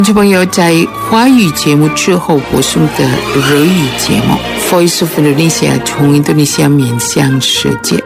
众朋友，在华语节目之后播送的日语节目 Voice of Indonesia 从印度尼西亚面向世界。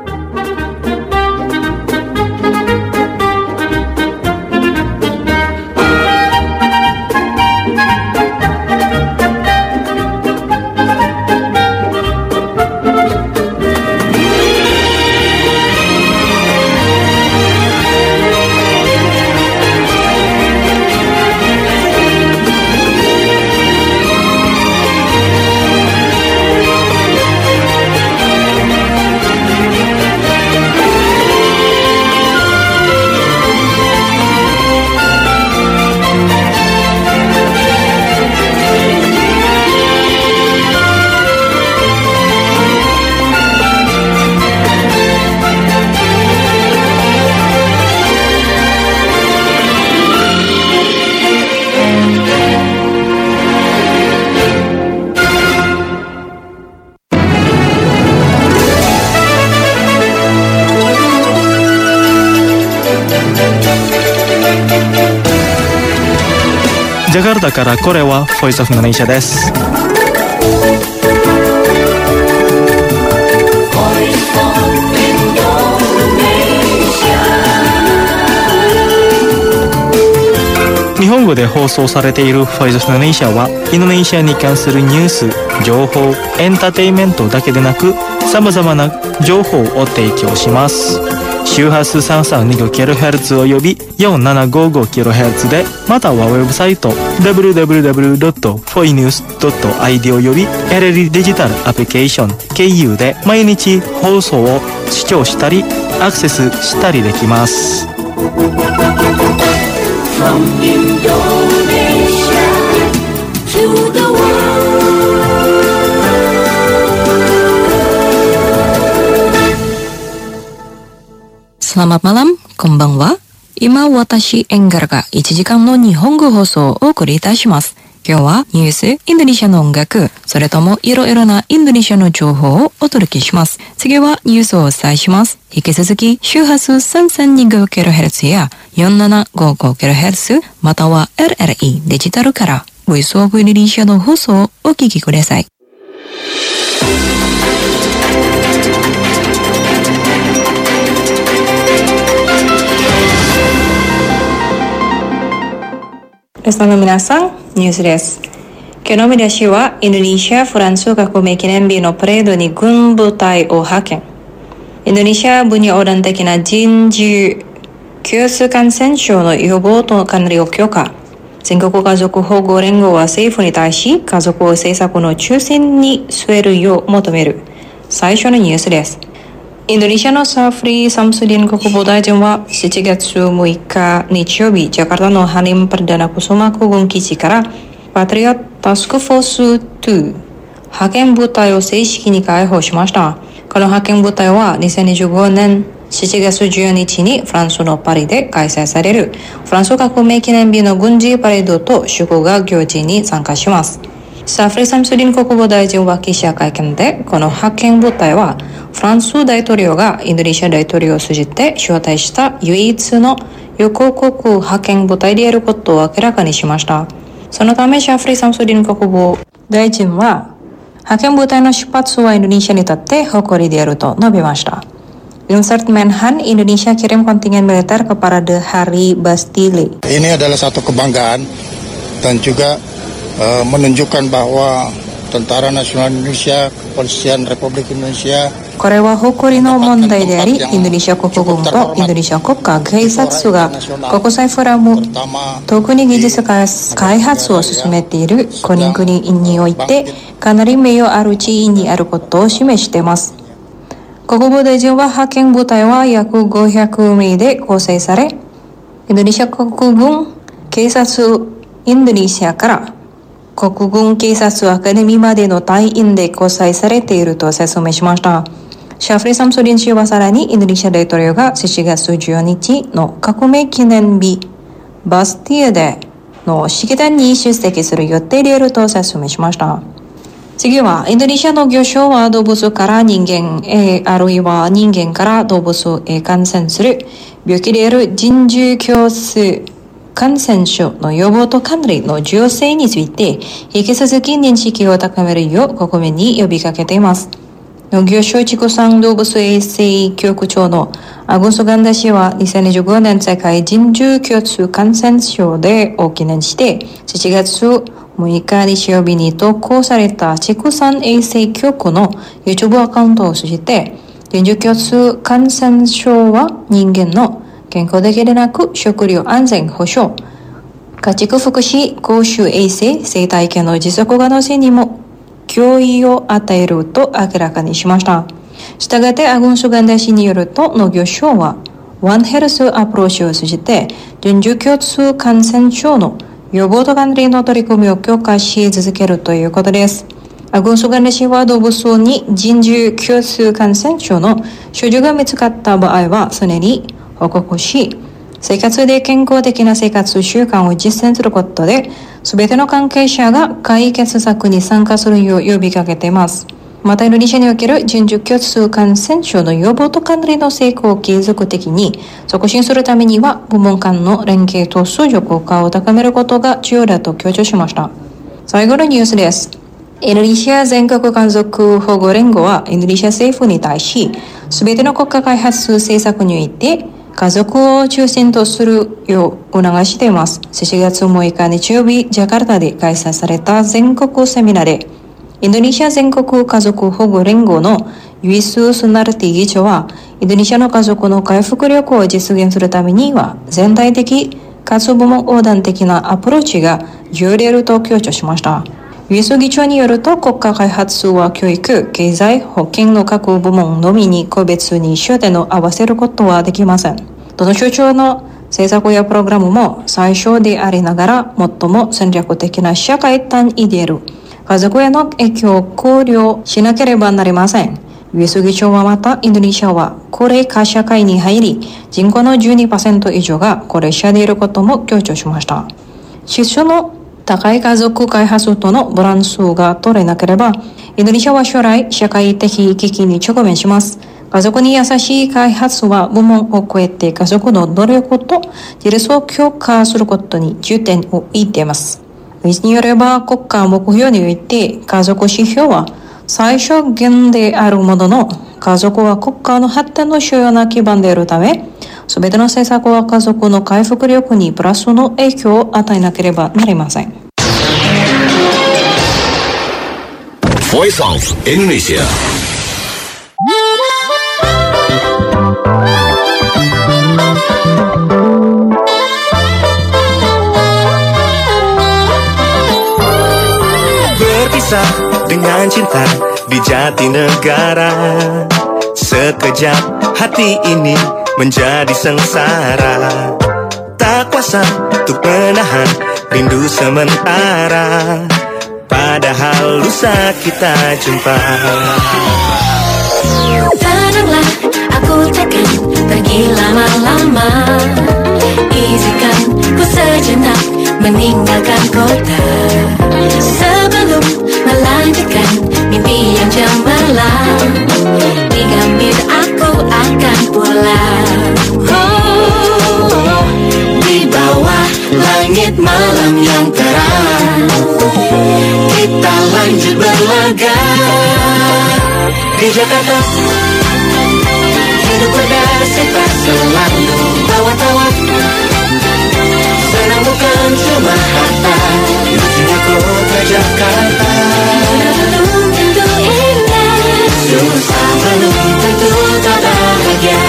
ジャカルタからこれはボイスオフインドネシアです。日本語で放送されているボイスオフインドネシアはインドネシアに関するニュース、情報、エンターテインメントだけでなくさまざまな情報を提供します。周波数 332kHz および 4755kHz で、またはウェブサイト www.foinews.id および LLD デジタルアプリケーション KU で毎日放送を視聴したりアクセスしたりできます。From Indonesia to the Selamat malam, konbanwa. 今私エンガルが1時間の日本語放送をお送りいたします。今日はニュース、インドネシアの音楽、それともいろいろなインドネシアの情報をお届けします。次はニュースをお伝えします。引き続き周波数 332kHz や 4755kHz または LLE デジタルからボイスオブインドネシアの放送をお聞きください。リスナーの皆さん、ニュースです。今日の見出しは、インドネシア・フランス革命記念日のパレードに軍部隊を派遣。インドネシア分野横断的な人獣急須感染症の予防と管理を強化。全国家族保護連合は政府に対し、家族を政策の中心に据えるよう求める。最初のニュースです。インドネシアのサフリ・サムスディン国防大臣は7月6日日曜日、ジャカルタのハリム・パルダナクソマ空軍基地からパトリオットタスクフォース2派遣部隊を正式に解放しました。この派遣部隊は2025年7月10日にフランスのパリで開催されるフランス革命記念日の軍事パレードと祝賀行事に参加します。サフリ・サムスディン国防大臣は記者会見で、この派遣部隊はフランス大統領がインドネシア大統領を通じて招待した唯一の横国派遣部隊であることを明らかにしました。そのためサフリ・サムスディン国防大臣は派遣部隊の出発はインドネシアにとって誇りであると述べました。Insert Menhan, Indonesia kirim kontingen militer ke Parade Hari Bastille. Ini adalah satu kebanggaan dan juga menunjukkan bahwa Tentara Nasional Indonesia, Kepolisian Republik Indonesia これは誇りの問題であり、インドネシア国軍とインドネシア国家警察が国際フォーラム、特に技術開発を進めている国々においてかなり名誉ある地位にあることを示しています。国防大臣は派遣部隊は約500名で構成され、インドネシア国軍警察インドネシアから国軍警察アカデミーまでの隊員で構成されていると説明しました。シャフリ・サムスディン氏はさらにインドネシア大統領が7月10日の革命記念日バスティエデの式典に出席する予定であると説明しました。次はインドネシアの行商は動物から人間へあるいは人間から動物へ感染する病気である人獣共通感染症の予防と管理の重要性について引き続き認識を高めるよう国民に呼びかけています。農業省畜産動物衛生局長のアグンソガンダ氏は2025年世界人獣共通感染症デーを記念して7月6日日曜日に投稿された畜産衛生局の YouTube アカウントを通じて、人獣共通感染症は人間の健康だけでなく食料安全保障、家畜福祉、公衆衛生、生態系の持続可能性にも脅威を与えると明らかにしました。したがってアグンソガンダ氏によると、農業省はワンヘルスアプローチを通じて人獣共通感染症の予防と管理の取り組みを強化し続けるということです。アグンソガンダ氏は動物に人獣共通感染症の症状が見つかった場合は常に報告し、生活で健康的な生活習慣を実践することで、すべての関係者が解決策に参加するよう呼びかけています。また、インドネシアにおける人獣共通感染症の予防と管理の成功を継続的に促進するためには、部門間の連携と相乗効果を高めることが重要だと強調しました。最後のニュースです。インドネシア全国家族保護連合はインドネシア政府に対し、すべての国家開発政策において家族を中心とするよう促しています。7月6日日曜日、ジャカルタで開催された全国セミナーで、インドネシア全国家族保護連合のユイス・スナルティ議長は、インドネシアの家族の回復力を実現するためには、全体的かつ部門横断的なアプローチが重要であると強調しました。ユイス議長によると、国家開発は教育、経済、保健の各部門のみに個別に焦点を合わせることはできません。どの省庁の政策やプログラムも最小でありながら最も戦略的な社会単位である家族への影響を考慮しなければなりません。ユイス議長はまた、インドネシアは高齢化社会に入り、人口の 12% 以上が高齢者でいることも強調しました。質素の高い家族開発とのバランスが取れなければ、インドネシアは将来社会的危機に直面します。家族に優しい開発は部門を超えて家族の努力と自立を強化することに重点を置いています。ユイスによれば、国家目標において家族指標は最小限であるものの、家族は国家の発展の主要な基盤であるため、すべての政策は家族の回復力にプラスの影響を与えなければなりません。 Voice of Indonesia. Berpisah dengan cinta di Jatinegara, sekejap hati ini menjadi sengsara, tak kuasa untuk menahan rindu sementara, padahal lusa kita jumpa. Tenanglah, aku takkan pergi lama-lama, izinkan ku sejenak meninggalkan kota, sebelum melanjutkan mimpi yang cemerlang, di gambir aku akan pulang. Di bawah langit malam yang terang, kita lanjut berlaga di Jakarta. Hidup berdasar tak selalu tawa-tawa, senang bukan cuma harta, lucunya kota Jakarta. Belum tentu indah, susah belum tentu tak bahagia.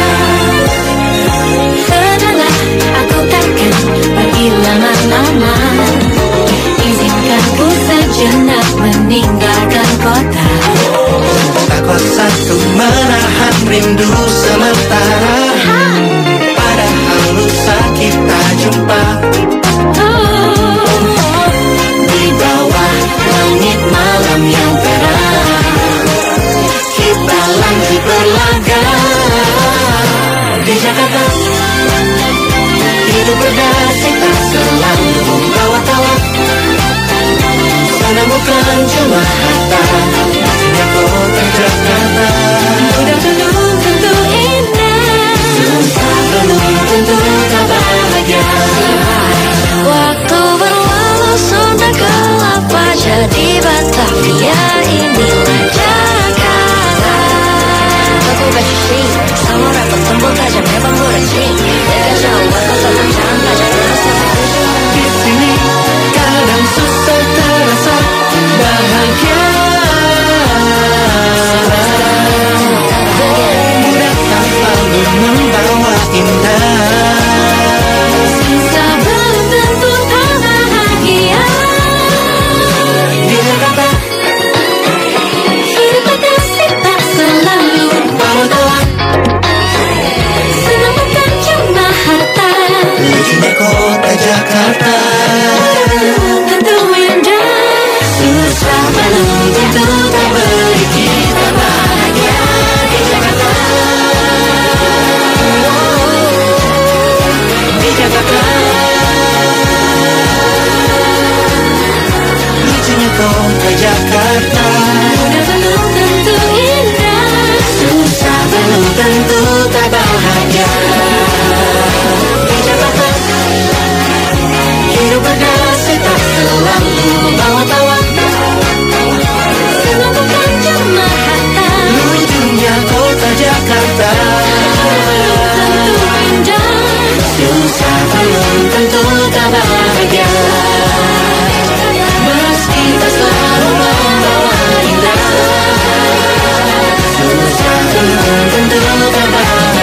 Tenanglah, aku takkan pergi lama-lama, izinkan ku sejenak meninggalkan kota, tak kuasa untuk menahan rindu sementara, padahal lusa kita jumpa. Di bawah langit malam yang terang, kita lanjut berlaga di Jakarta. Hidup berdasar tak selalu membawa tawa, senang bukan cuma harta, lucunya kota Jakarta. udah belum tentu indah, Susah belum tentu tak bahagia.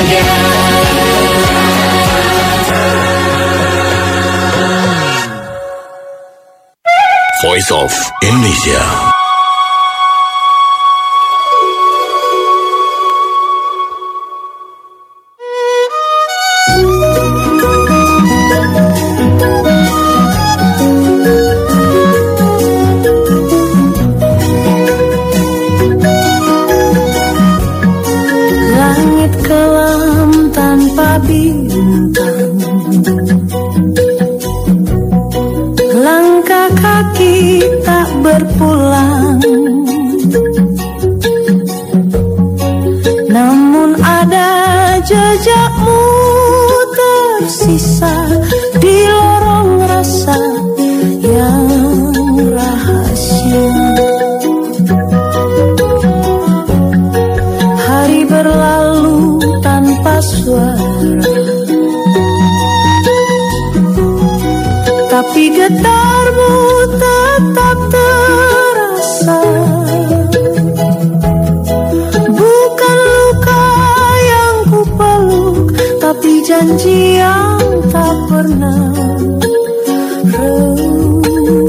bahagia. Voice of Indonesia. Langit kelam tanpa bintang, langkah kaki tak berpulang, namun ada jejakmu tersisa di lorong rasa yang rahasia. Hari berlalu tanpa suara, tapi getarmu tetap terasa. Bukan luka yang kupeluk, tapi janji yang tak pernah redup.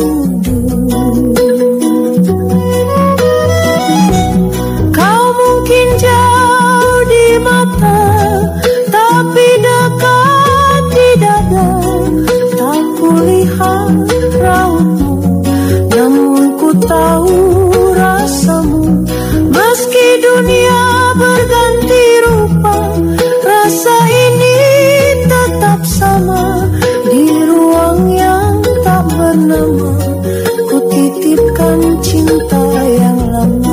Kau mungkin jauh di mata, tapi dekat di dada. Tak kulihat rautmu, namun ku tahu rasamu. Meski dunia berganti rupa, rasa ini tetap sama. Di ruang yang tak bernama, ku titipkan cinta yang lama.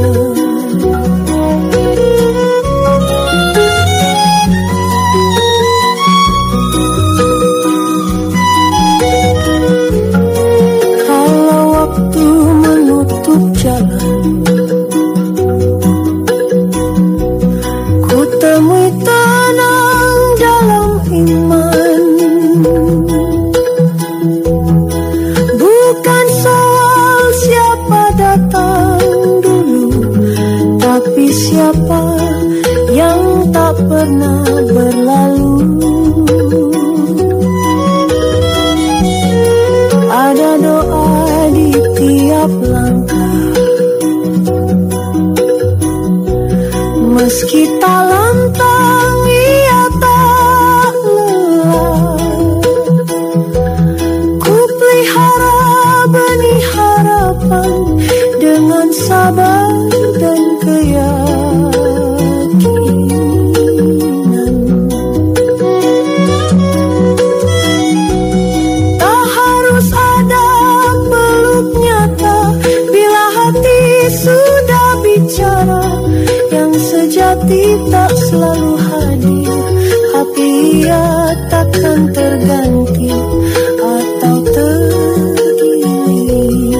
Kalau waktu menutup jalan, ku temui tenang dalam iman. Bukan soal siapa datang dulu, tapi siapa yang tak pernah berlalu. Ada doa di tiap langkah, meski tak lantang ia tak lelah. Ku pelihara benih harapan dengan sabar dan keyakinan. Tak harus ada peluk nyata, bila hati sudah bicara. Yang sejati tak selalu hadir, hati ia takkan terganti atau tergilir.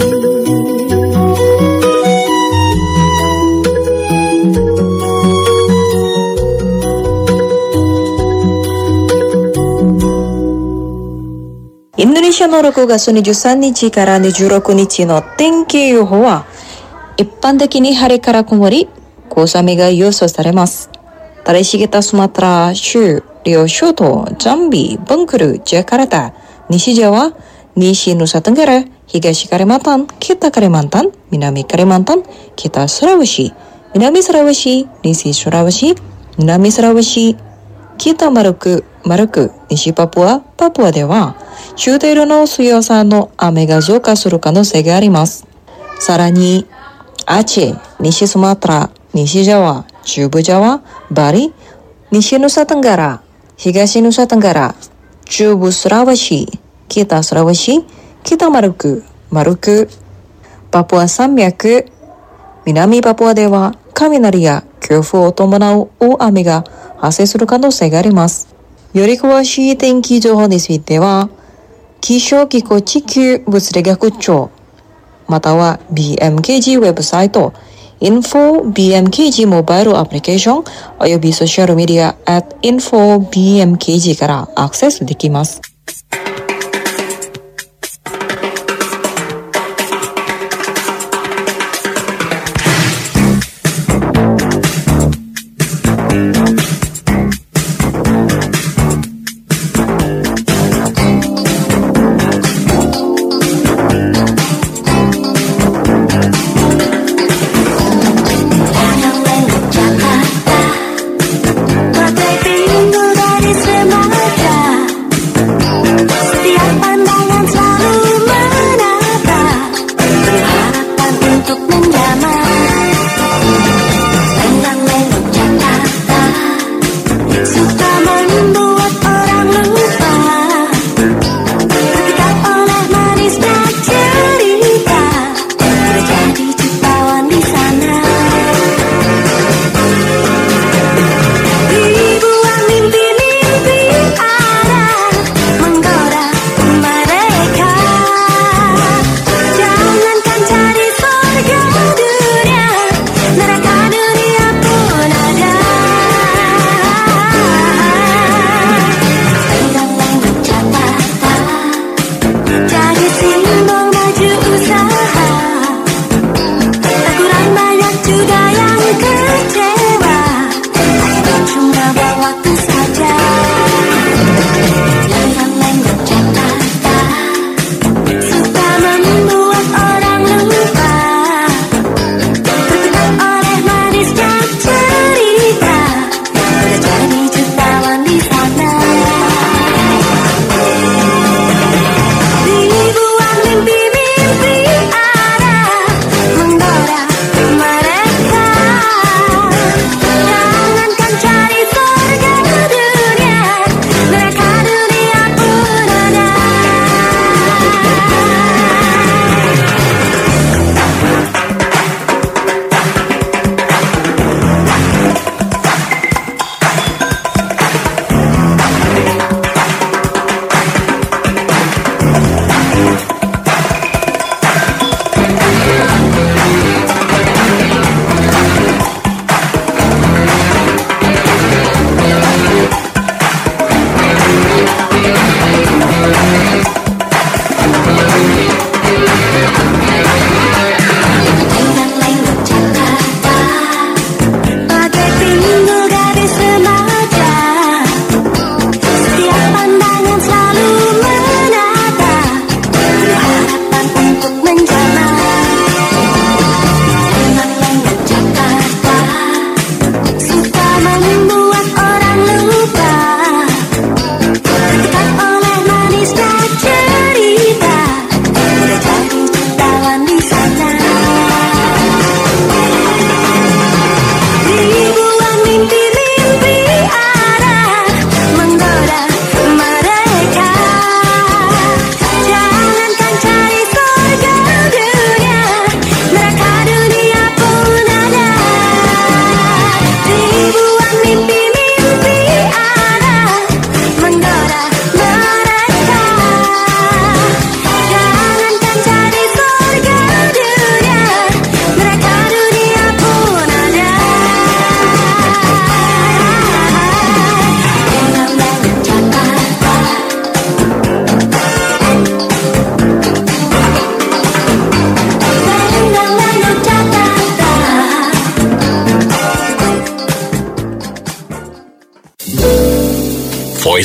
Indonesiaの6月23日から26日の天気予報は、一般的に晴れから曇り、小雨が予想されます。Dari sekitar Sumatera, Shu, Riau, Shoto, Jambi, Bengkulu, Jakarta, Nishi Jawa, Nishi Nusa Tenggara, Higashi Kalimantan, Kita Kalimantan, Minami Kalimantan, Kita Sulawesi, Minami Sulawesi, Nishi Sulawesi, Minami Sulawesi, Kita Maluku, Nishi Papua, Papua では、中程度の強さの雨が増加する可能性があります。さらに、アチェ、西スマトラ、西ジャワ、中部ジャワ、バリ、西ヌサテンガラ、東ヌサテンガラ、中部スラワシ、北スラワシ、北マルク、パプア山脈、南パプアでは雷や強風を伴う大雨が発生する可能性があります。より詳しい天気情報については、気象機構地球物理学庁、または BMKG ウェブサイト、info.bmkg モバイルアプリケーションおよびソーシャルメディア @info.bmkg からアクセスできます。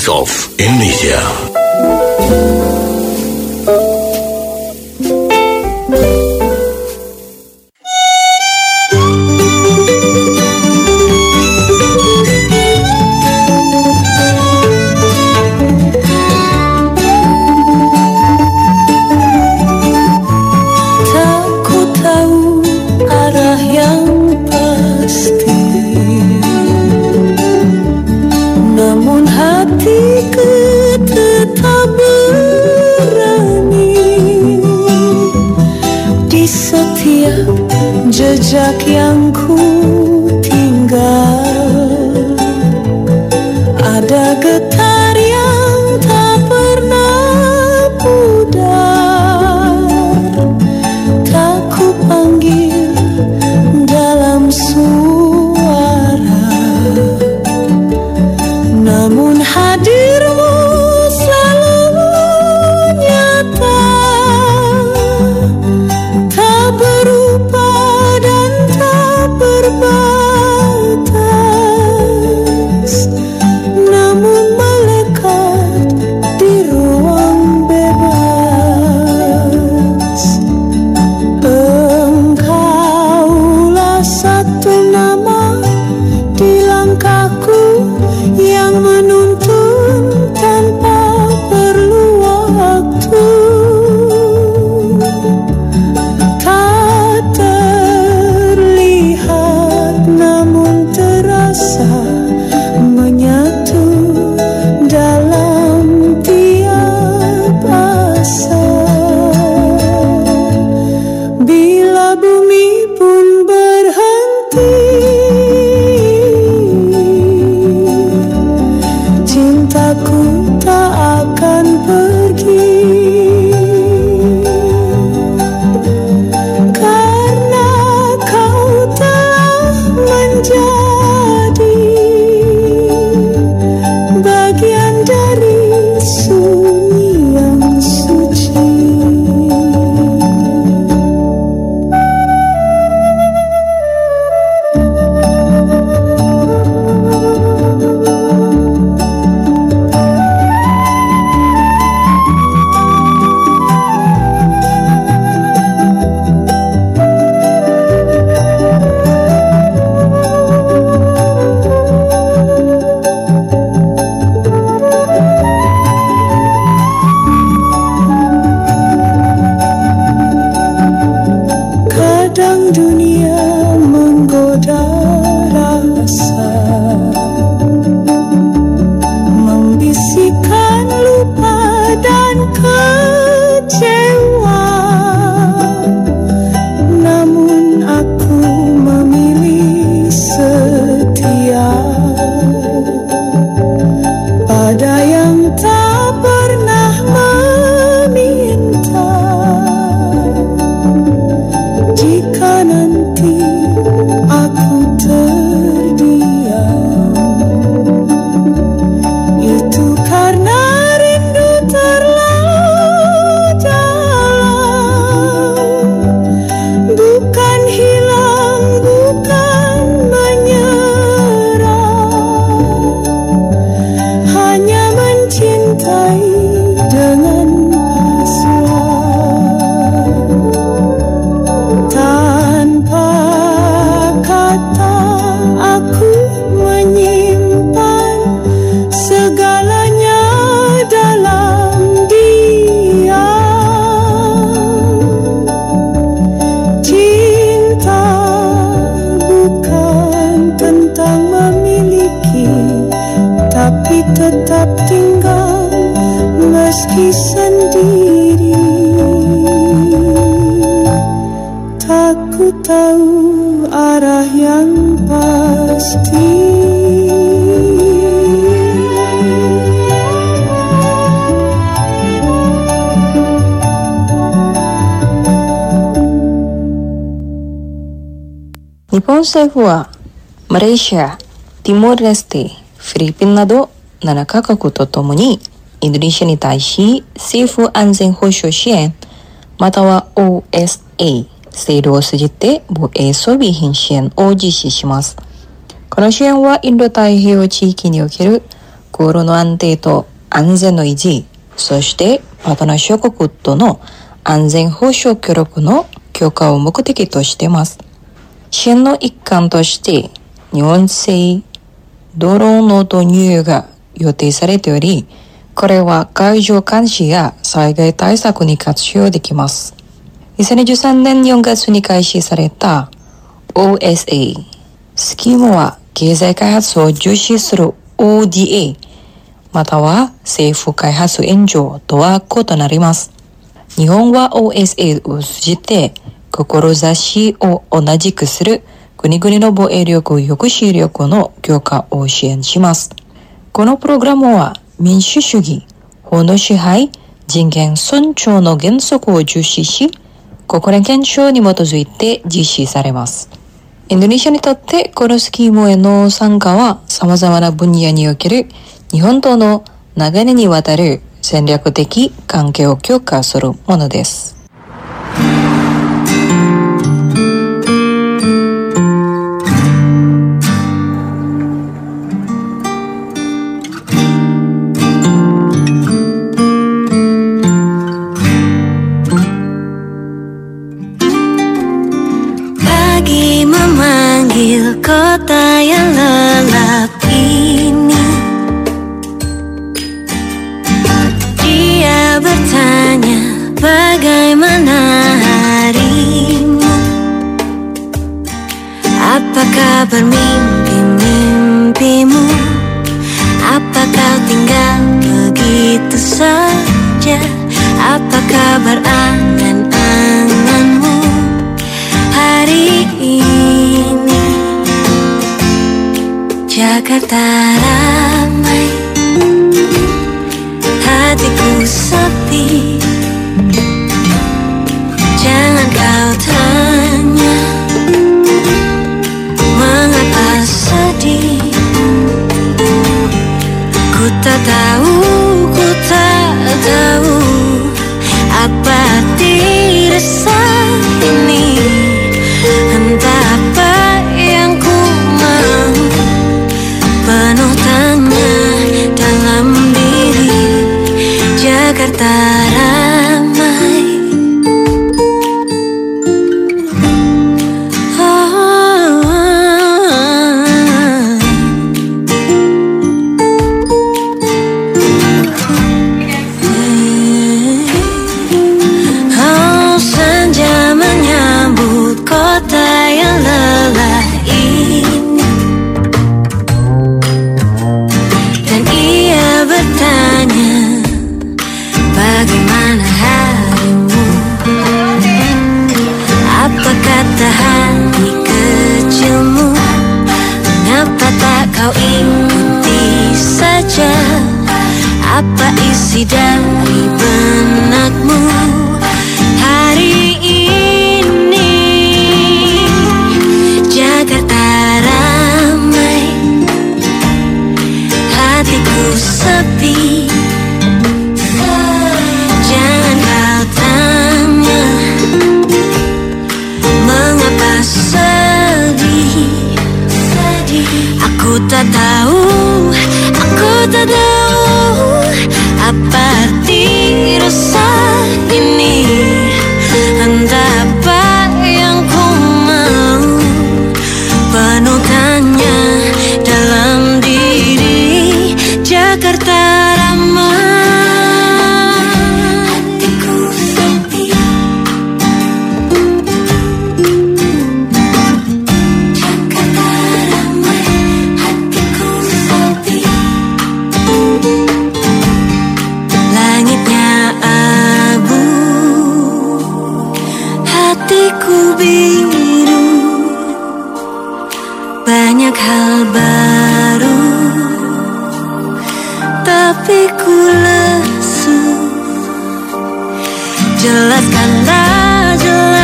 Voice of Indonesia. Jejak yang ku tinggal, ada getar yang tak pernah pudar, tak ku panggil dalam suara, namun hadirmu selalu nyata, tak berupa berbatas, namun melekat di ruang bebas. Engkaulah satu nama di langkahku yang menuntun tanpa perlu waktu. Menyatu dalam tiap asa. Bila bumi pun berhenti, cintaku tak akan pergi, karena kau telah menjadi bagian dari sunyi yang suci. Kadang dunia menggoda rasa, membisikkan lupa dan kecewa, namun aku memilih setia pada yang tak pernah meminta. Jika nanti aku terdiam, itu karena rindu terlalu dalam, bukan hilang, bukan menyerah, hanya mencintai dengan tanpa kata. Aku menyimpan segalanya dalam diam. Cinta bukan tentang memiliki, tapi tetap tinggal meski sendiri. Tak ku tahu arah yang pasti. Nippon 政府はマレーシア、ティモールレステ、フィリピンなど7カ国とともにインドネシアに対し政府安全保障支援または OSA 制度を通じて防衛装備品支援を実施します。この支援はインド太平洋地域における心の安定と安全の維持、そしてパートナー諸国との安全保障協力の強化を目的としています。支援の一環として日本製ドローンの導入が予定されており、これは海上監視や災害対策に活用できます。2013年4月に開始された OSA スキームは経済開発を重視する ODA または政府開発援助とは異なります。日本は OSA を通じて志を同じくする国々の防衛力抑止力の強化を支援します。このプログラムは民主主義、法の支配、人権尊重の原則を重視し、国連憲章に基づいて実施されます。インドネシアにとってこのスキームへの参加は様々な分野における日本との長年にわたる戦略的関係を強化するものです。 Kota yang lelap ini, dia bertanya bagaimana harimu, apakah bermimpi-mimpimu, apa kau tinggal begitu saja, apa kabar angan-anganmu hari ini. Jakarta ramai, hatiku sepi, jangan kau tanya mengapa sedih. Ku tak tahu apa arti resah ini. Entah apa yang ku mau, penuh tanya dalam diri. Jakarta ramai, senja menyambut kota yang lelah ini, dan ia bertanya bagaimana harimu, apa kata hati kecilmu, mengapa tak kau ikuti saja, apa isi dari benakmu hari ini. Jakarta ramai, hatiku sepi, jangan kau tanya mengapa sedih. Aku tak tahu apa arti resah ini. Entah apa yang ku mau, penuh tanya dalam diri. Jakarta ramai, hatiku sepi, Jakarta ramai, hatiku sepi. Langitnya abu, hatiku biru, banyak hal baru, tapi ku lesu. Jelaskanlah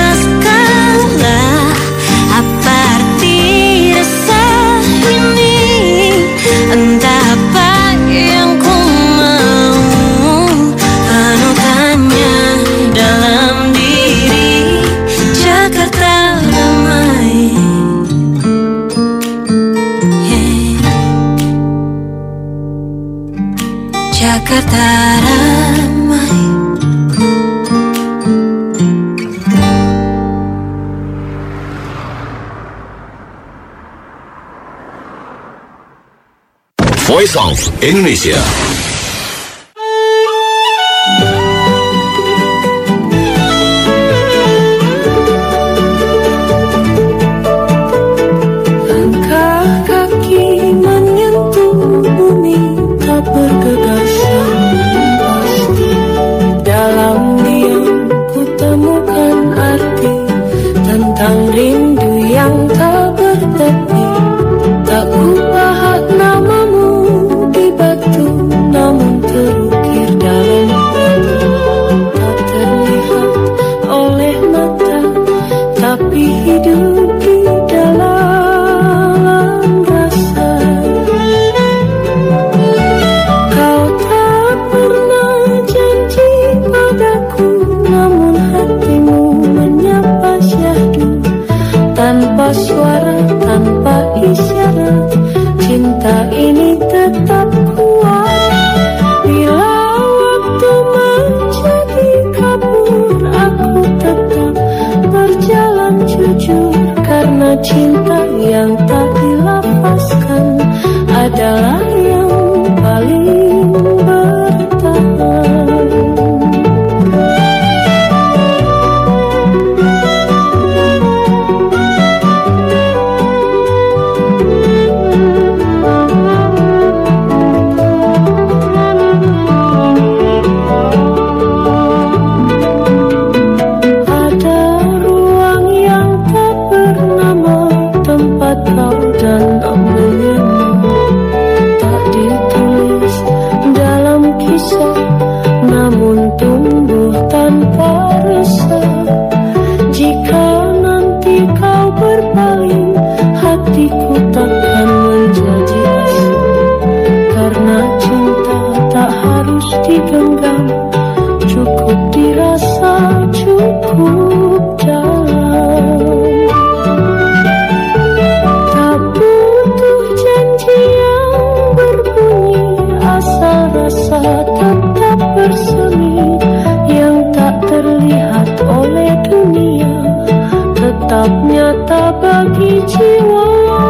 apa arti resah ini. Entah apa yang ku mau, penuh tanya dalam diri. Jakarta ramai, yeah. Voice of Indonesia. Langkah kaki menyentuh bumi tak bergegasan pasti. Dalam diam ku temukan arti tentang rindu yang tak bertepi. Tak ku pahat namamu di batu, namun terukir dalam hati. Tak terlihat oleh mata, tapi hidup di dalam rasa. Kau tak pernah janji padaku, namun hatimu menyapa syahdu. Tanpa suara, tanpa isyarat, cinta ini tetap kuat. Bila waktu menjadi kabur, aku tetap berjalan jujur. Karena cinta yang tak dilafazkan adalah yang paling bertahan. Digenggam, cukup dirasa, cukup dalam. Tak butuh janji yang berbunyi, asal rasa tetap bersemi. Yang tak terlihat oleh dunia tetap nyata bagi jiwa.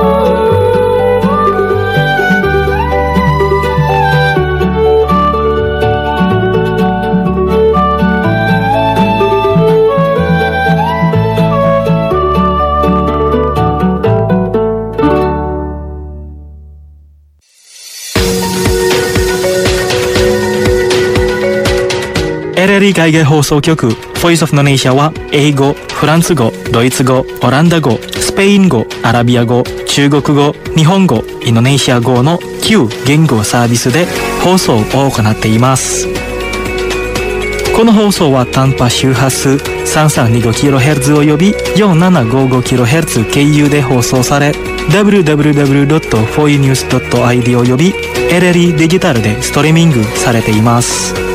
RRI 海外放送局 Voice of Indonesia は英語、フランス語、ドイツ語、オランダ語、スペイン語、アラビア語、中国語、日本語、インドネシア語の9言語サービスで放送を行っています。この放送は短波周波数 3325kHz および 4755kHz 経由で放送され www.foinews.id および RRI デジタルでストリーミングされています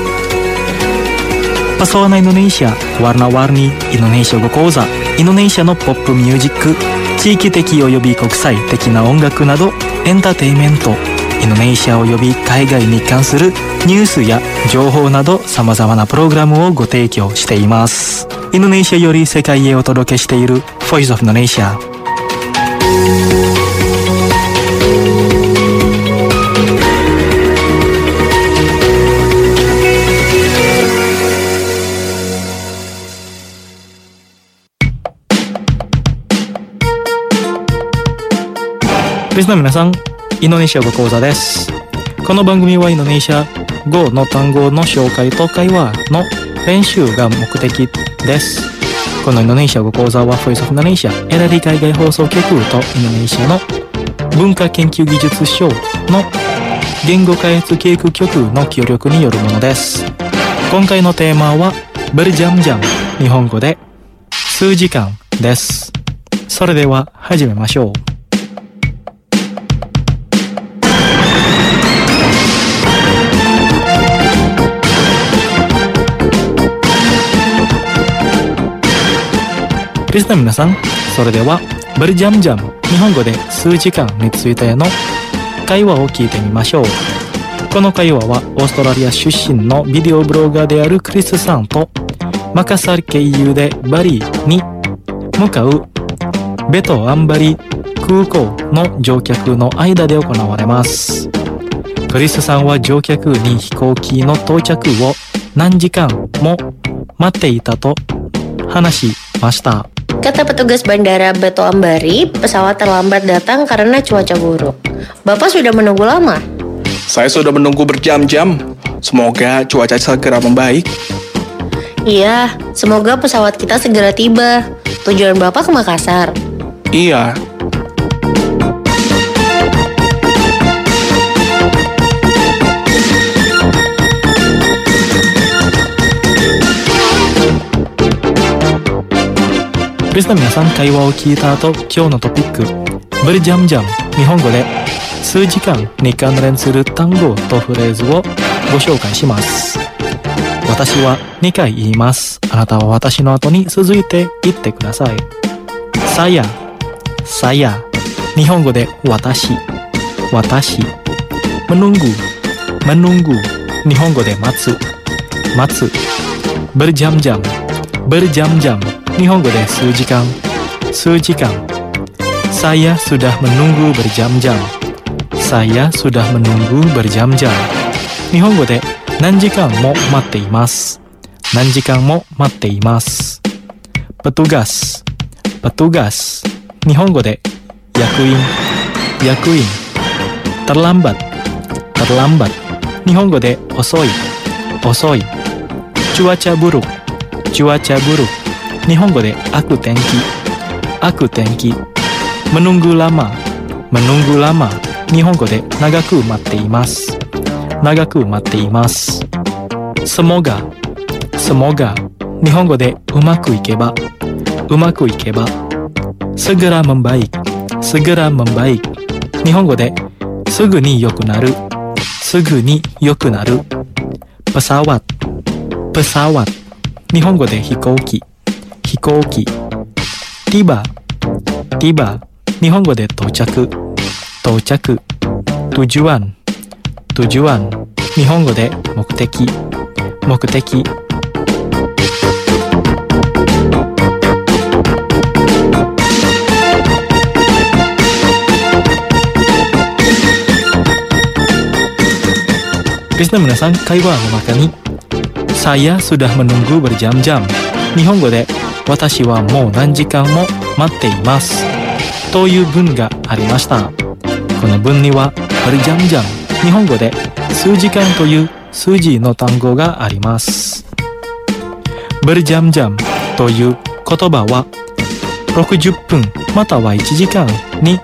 。Pesona Indonesia, warna-warni Indonesia 語講座、インドネシアのポップミュージック、地域的及び国際的な音楽などエンターテインメント、インドネシア及び海外に関するニュースや情報など様々なプログラムをご提供しています。インドネシアより世界へお届けしている Voice of Indonesia。リスナーの皆さん、インドネシア語講座です。この番組はインドネシア語の単語の紹介と会話の練習が目的です。このインドネシア語講座は Voice of Indonesia、RRI 海外放送局とインドネシアの文化研究技術省の言語開発計画局の協力によるものです。今回のテーマはberjam-jam、日本語で数時間です。それでは始めましょう。リスナーの皆さん、それではberjam-jam、日本語で数時間についての会話を聞いてみましょう。この会話はオーストラリア出身のビデオブロガーであるクリスさんとマカサル経由でバリに向かうベト・アンバリ空港の乗客の間で行われます。 クリスさんは乗客に飛行機の到着を何時間も待っていたと話しました。 Kata petugas bandara Beto Ambari, pesawat terlambat datang karena cuaca buruk. Bapak sudah menunggu lama? Saya sudah menunggu berjam-jam. Semoga cuaca segera membaik. Iya, semoga pesawat kita segera tiba. Tujuan Bapak ke Makassar? Iya. リスナーの皆さん、会話を聞いた後、今日のトピック、ブルジャムジャム、日本語で数時間に関連する単語とフレーズをご紹介します。私は2回言います。あなたは私の後に続いて言ってください。さや、さや、日本語で私、私。menunggu、menunggu、日本語で待つ、待つ。berjam-jam、berjam-jam、日本語で数時間、数時間。Saya sudah menunggu berjam-jam. Saya sudah menunggu berjam-jam. 日本語で何時間も待っています。何時間も待っています。petugas、petugas。日本語で役員、役員。terlambat、terlambat。日本語で遅い、遅い。cuaca buruk、cuaca buruk。日本語で悪天気、悪天気。menunggu lama、menunggu lama。日本語で長く待っています、長く待っています。semoga、semoga。日本語でうまくいけば、うまくいけば。segera membaik、segera membaik。日本語ですぐに良くなる、すぐに良くなる。pesawat、pesawat。日本語で飛行機、飛行機。tiba、tiba。日本語で到着、到着。tujuan、tujuan。日本語で目的、目的。リスナーの皆さん、会話の中にSaya sudah menunggu berjam-jam。日本語で私はもう何時間も待っていますという文がありました。この文にはberjam-jam、日本語で数時間という数字の単語があります。berjam-jamという言葉は60分または1時間に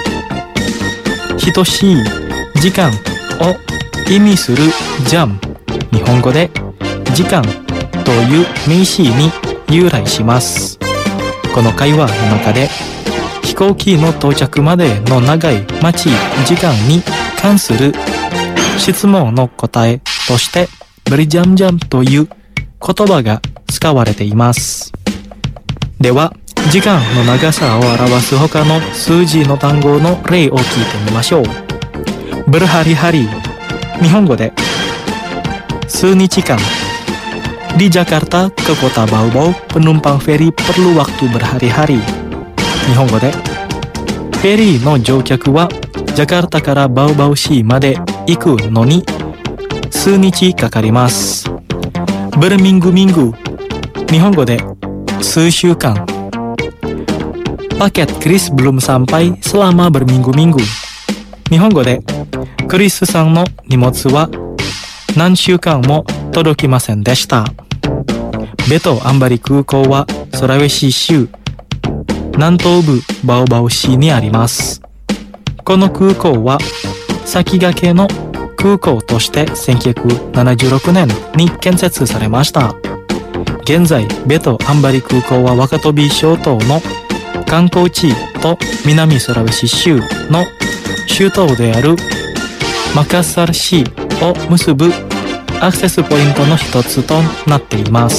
等しい時間を意味するジャム、日本語で時間という名詞に由来します。この会話の中で飛行機の到着までの長い待ち時間に関する質問の答えとしてberjam-jamという言葉が使われています。では時間の長さを表す他の数字の単語の例を聞いてみましょう。berhari-hari、日本語で数日間。Di Jakarta ke kota Baobab, penumpang feri perlu waktu berhari-hari。日本語でフェリーの乗客はジャカルタからバオバオ市まで行くのに数日かかります。berminggu-minggu、日本語で数週間。Paket Chris belum sampai selama berminggu-minggu。日本語でクリスさんの荷物は何週間も届きませんでした。ベトアンバリ空港はソラウェシ州南東部バオバオ市にあります。この空港は先駆けの空港として1976年に建設されました。現在ベトアンバリ空港は若飛諸島の観光地と南ソラウェシ州の首都であるマカッサル市を結ぶアクセスポイントの一つとなっています。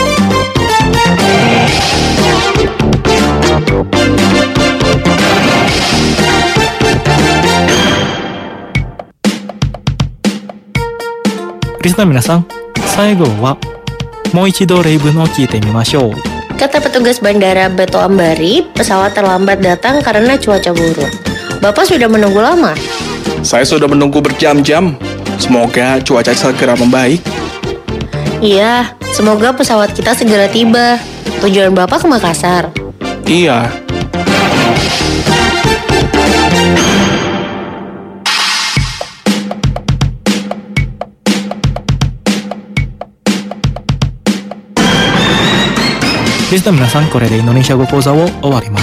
リスナーの皆さん、最後はもう一度例文を聞いてみましょう。 Kata petugas bandara Beto Ambari, pesawat terlambat datang karena cuaca buruk. Bapak sudah menunggu lama? Saya sudah menunggu berjam-jam. Semoga cuaca segera membaik. Iya, semoga pesawat kita segera tiba. Tujuan Bapak ke Makassar? Iya. Listener 皆さん、これでインドネシア語講座を終わります。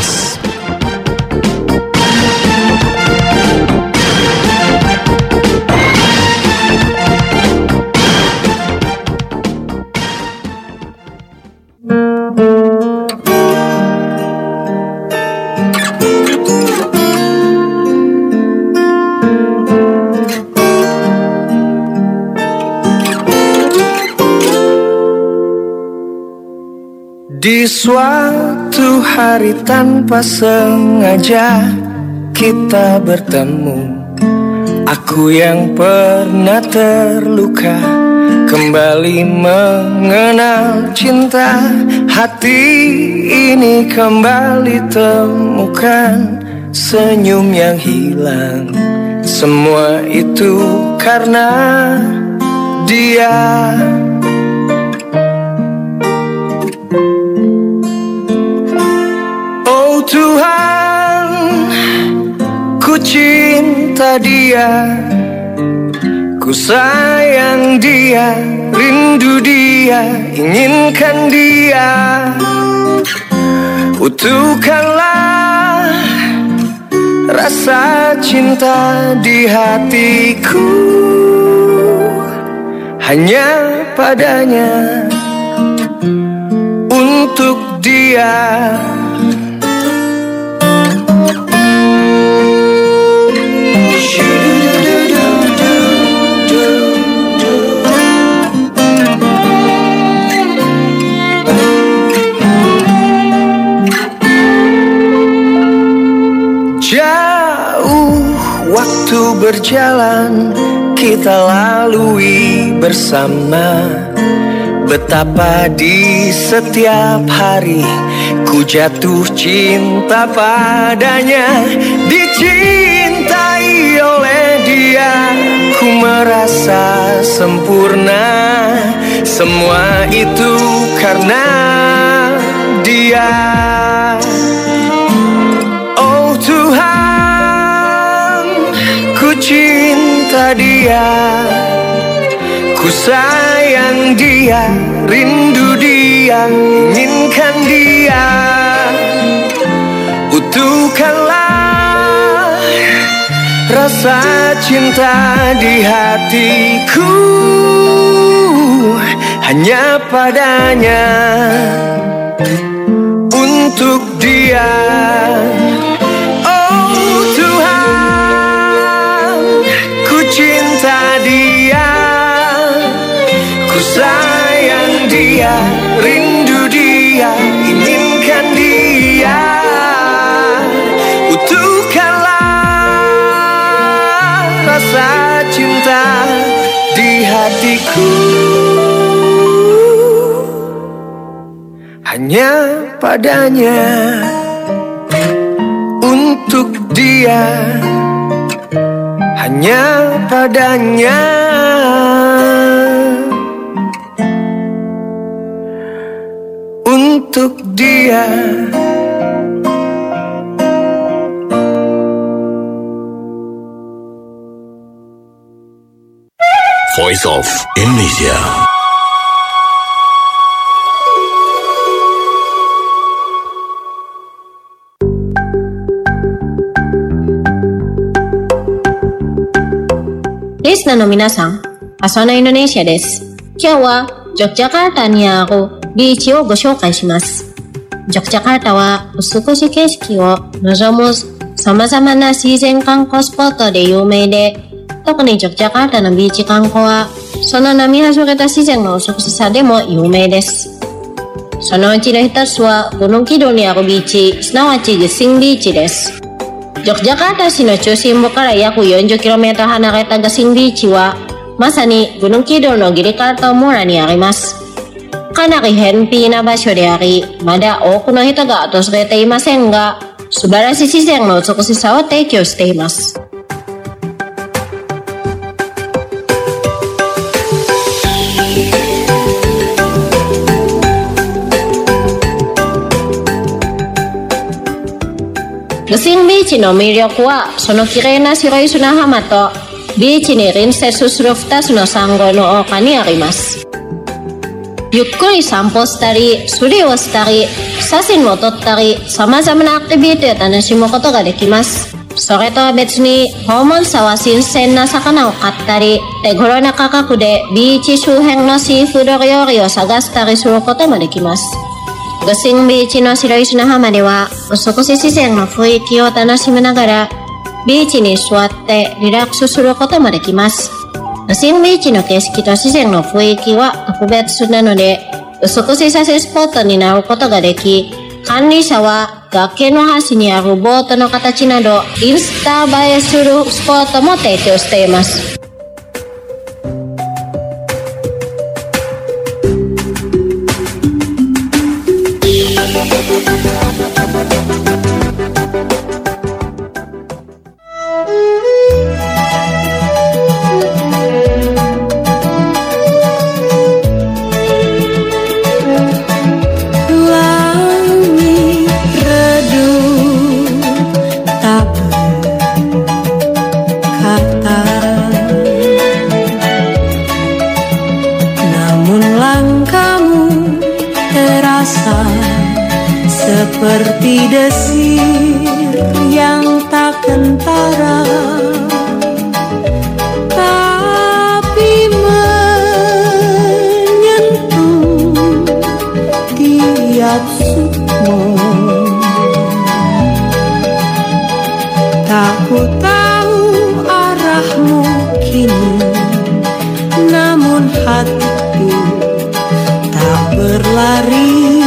Di suatu hari tanpa sengaja kita bertemu. Aku yang pernah terluka kembali mengenal cinta. Hati ini kembali temukan senyum yang hilang. Semua itu karena dia. Tuhan, ku cinta dia, ku sayang dia, rindu dia, inginkan dia. Utuhkanlah rasa cinta di hatiku, hanya padanya, untuk dia. Waktu berjalan kita lalui bersama. Betapa di setiap hari ku jatuh cinta padanya. Dicintai oleh dia ku merasa sempurna. Semua itu karena dia. Oh Tuhan, ku cinta dia, ku sayang dia, rindu dia, inginkan dia. Utuhkanlah rasa cinta di hatiku, hanya padanya, untuk dia. Cinta dia, ku sayang dia, rindu dia, inginkan dia. Utuhkanlah rasa cinta di hatiku, hanya padanya, untuk dia. Hanya padanya, untuk dia. Voice of Indonesia. Listenerの皆さん、朝のインドネシアです。今日はジョクジャカルタにあるビーチをご紹介します。ジョクジャカルタは美しい景色を望む様々な自然観光スポットで有名で、特にジョクジャカルタのビーチ観光はその波はじけた自然の美しさでも有名です。そのうちの一つはGunung Kidulにあるビーチ、すなわちGesingビーチです。ジョクジャカルタ市の中心部から約 40km 離れたGesingビーチはまさにGunung Kidulのギリカルタ村にあります。かなり偏僻な場所であり、まだ多くの人が訪れていませんが、素晴らしい自然の美しさを提供しています。 Gasing bichi no miryoko wa sono kirei na shiroi suna hamato bichi ni rinsetsu suru futasu no sango no oka ni arimasu. ゆっくり散歩したり、釣りをしたり、写真を撮ったり、様々なアクティビティを楽しむことができます。それとは別に、訪問者は新鮮な魚を買ったり、手頃な価格でビーチ周辺のシーフード料理を探したりすることもできます。グシンビーチの白石の浜では、美しい自然の雰囲気を楽しみながら、ビーチに座ってリラックスすることもできます。グシンビーチの景色と自然の雰囲気は特別なので、美しい写真スポットになることができ、管理者は崖の端にあるボートの形など、インスタ映えするスポットも提供しています。 Seperti desir yang tak kentara, tapi menyentuh tiap sukmo. Tak ku tahu arahmu kini, namun hatiku tak berlari.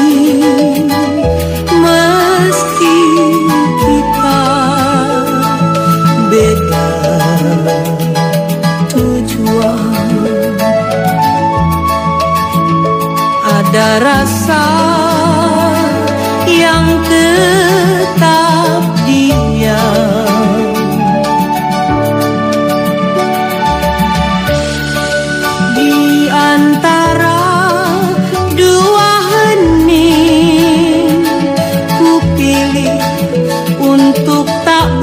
Ada rasa yang tetap diam di antara dua hening. Ku pilih untuk tak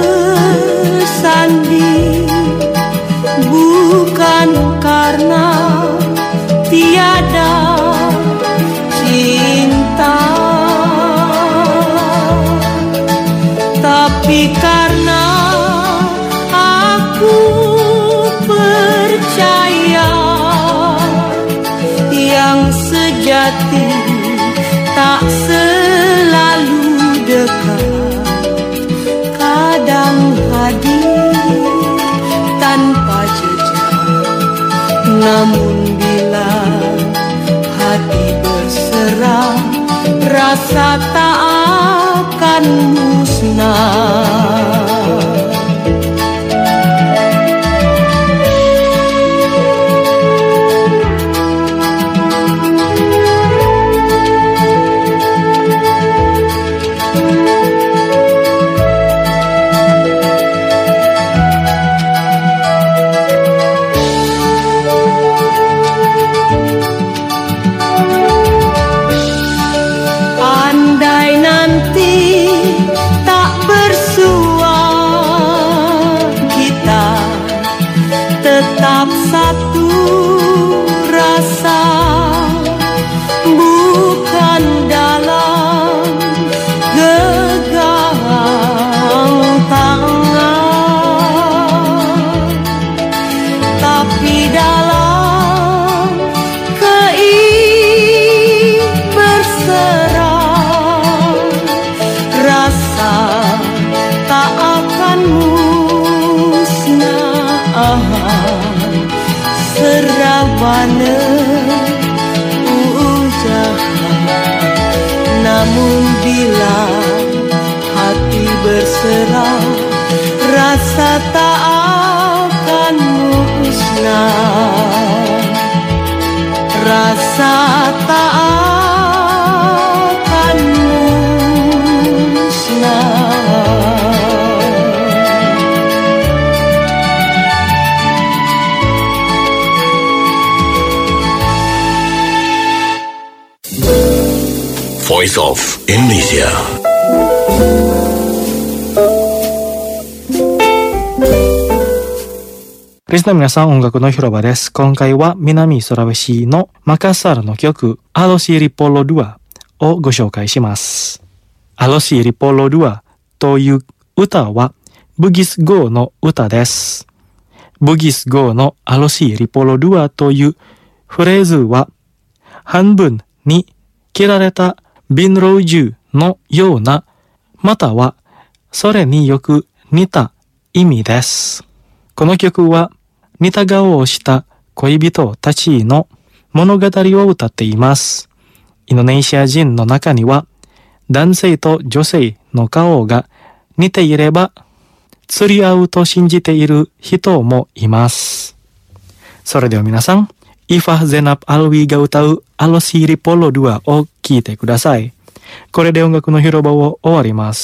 bersanding, bukan karena tiada cinta, tapi karena aku percaya yang sejati tak selalu dekat, kadang hadir tanpa jejak. Namun bila hati berserah, rasa tak akan musnah. Tetap satu rasa, bukan dalam genggam tangan, tapi dalam keikberserah. Rasa tak akan musnah, seramana ujahan. Namun bila hati berserah, rasa tak akan musnah, rasa tak akan musnah. Voice of Indonesia. リスナー皆さん、音楽の広場です。今回は南ソラベシのマカッサルの曲アロシリポロドゥアをご紹介します。アロシリポロドゥアという歌はブギス語の歌です。ブギス語のアロシリポロドゥアというフレーズは半分に切られたビンロージュのような、またはそれによく似た意味です。この曲は似た顔をした恋人たちの物語を歌っています。インドネシア人の中には男性と女性の顔が似ていれば釣り合うと信じている人もいます。それでは皆さん、Ifah Zainab Alwiが歌うアロシリポロドゥアを聴いてください。これで音楽の広場を終わります。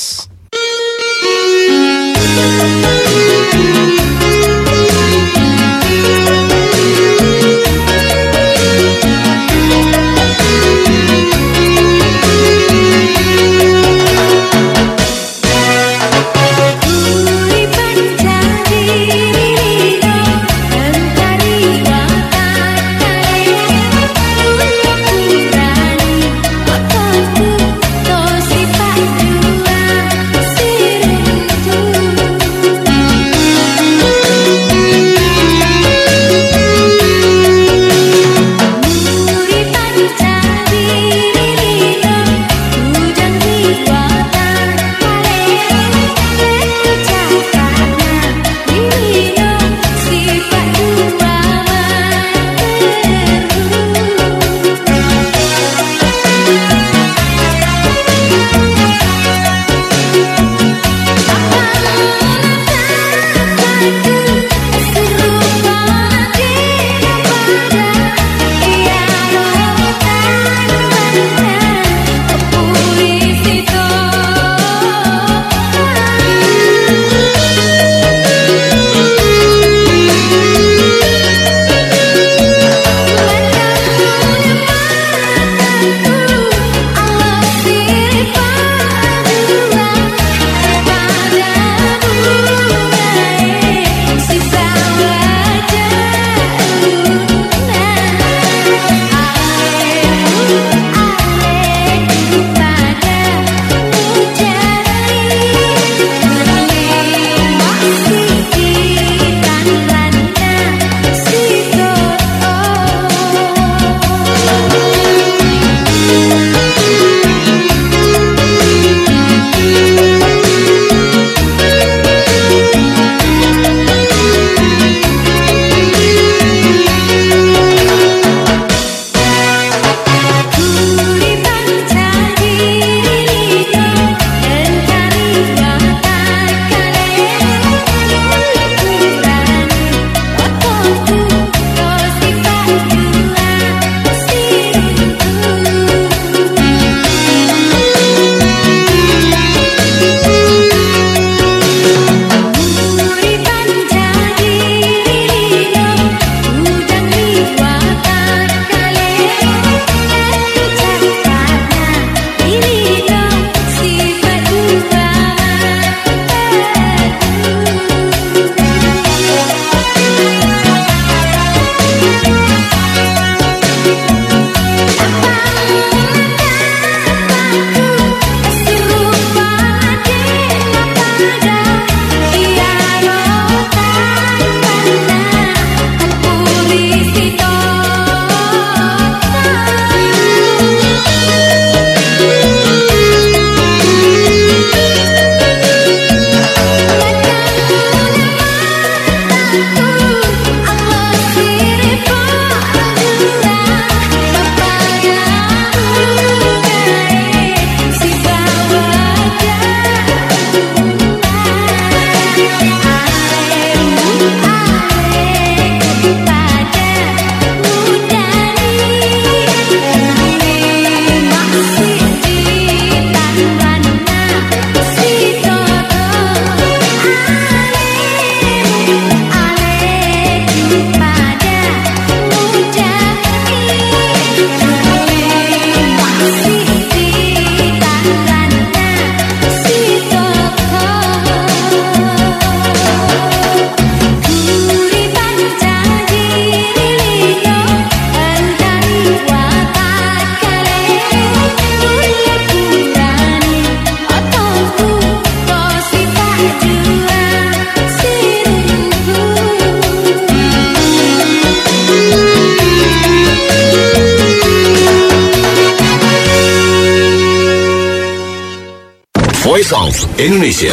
Voice of Indonesia.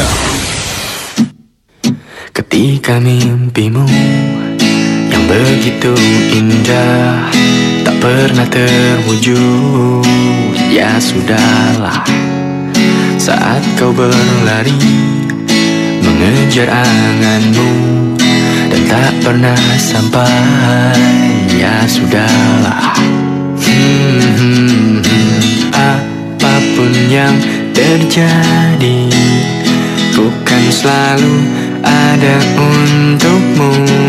Ketika mimpimu yang begitu indah tak pernah terwujud, ya sudahlah. Saat kau berlari mengejar anganmu dan tak pernah sampai, ya sudahlah. Apapun yang terjadi, ku kan selalu ada untukmu.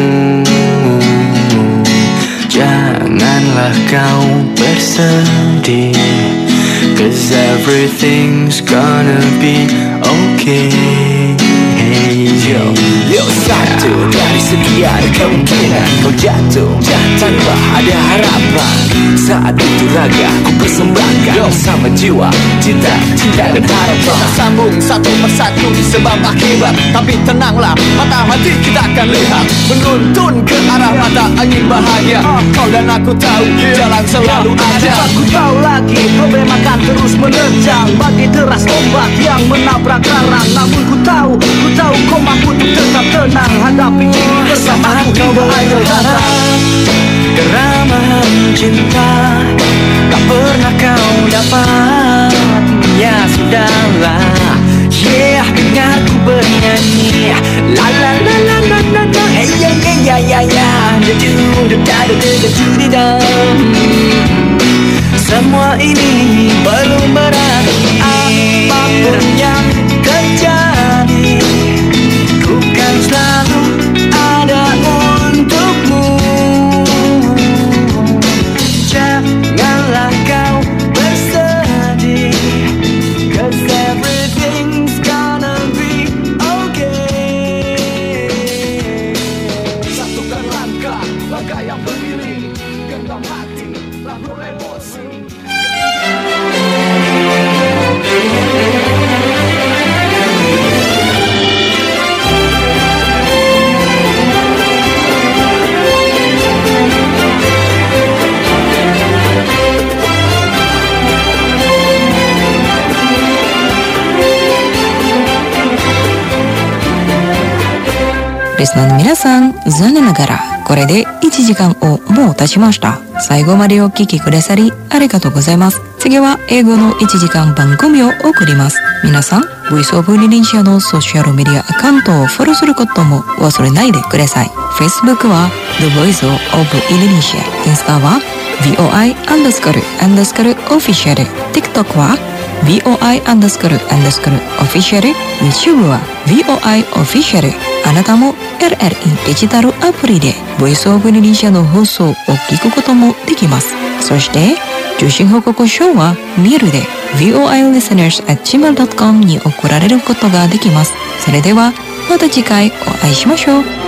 Janganlah kau bersedih, 'cause everything's gonna be okay. Yo, satu dari sekian kemungkinan kau jatuh tanpa ada harapan. Saat itu raga ku persembahkan bersama jiwa, cinta dan harapan. Kita sambung satu persatu di sebab akibat. Tapi tenanglah, mata hati kita akan lihat, menuntun ke arah mata angin bahagia. Kau dan aku tahu jalan selalu ada. Aku tahu lagi problem akan terus menerjang bagi deras ombak yang menabrak karang. Namun ku tahu kau mampu untuk tetap tenang hadapi ini bersama aku. Ayo datang keramahan cinta tak pernah kau dapat, ya sudahlah. Yeah, dengar ku bernyanyi la la la la la la la. Hey ya ya ya ya. Semua ini belum berakhir. Apapun yang terjadi, ku kan selalu ada untukmu. Janganlah kau bersedih, 'cause everything's gonna be okay. Satukan langkah yang beriring, genggam hati, lalu emosi. リスナーの皆さん、残念ながらこれで1時間をもう経ちました。最後までお聞きくださりありがとうございます。次は英語の1時間番組を送ります。皆さん、Voice of Indonesia のソーシャルメディアアカウントをフォローすることも忘れないでください。Facebook は The Voice of Indonesia、 インスタは VOI__official、 TikTok は VOI__official、 YouTube は VOI official。 あなたも LRE デジタルアプリで Voice of Indonesia の放送を聞くこともできます。そして受信報告書はメールで voilisteners@gmail.com に送られることができます。それではまた次回お会いしましょう。